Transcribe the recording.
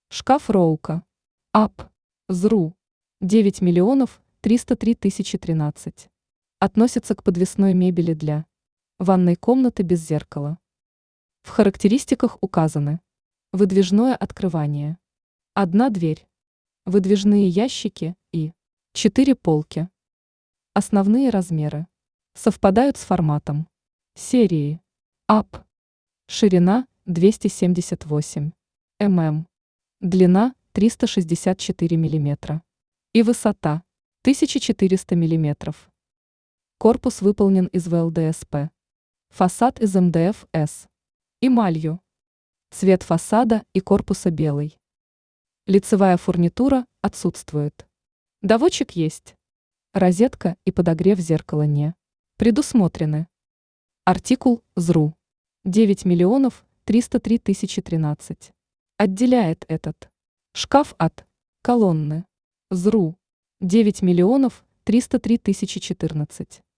Шкаф Роука. АП. ЗРУ. 9 миллионов 303 тысячи 13. Относится к подвесной мебели для ванной комнаты без зеркала. В характеристиках указаны выдвижное открывание, одна дверь, выдвижные ящики и 4 полки. Основные размеры совпадают с форматом серии АП. Ширина 278 мм, длина 364 мм и высота 1400 мм. Корпус выполнен из ВЛДСП. Фасад из МДФ-С. Эмалью. Цвет фасада и корпуса белый. Лицевая фурнитура отсутствует. Доводчик есть. Розетка и подогрев зеркала не предусмотрены. Артикул ЗРУ. 9 миллионов 303 тысячи 13. Отделяет этот шкаф от колонны ЗРУ. 9 миллионов 303 тысячи 14.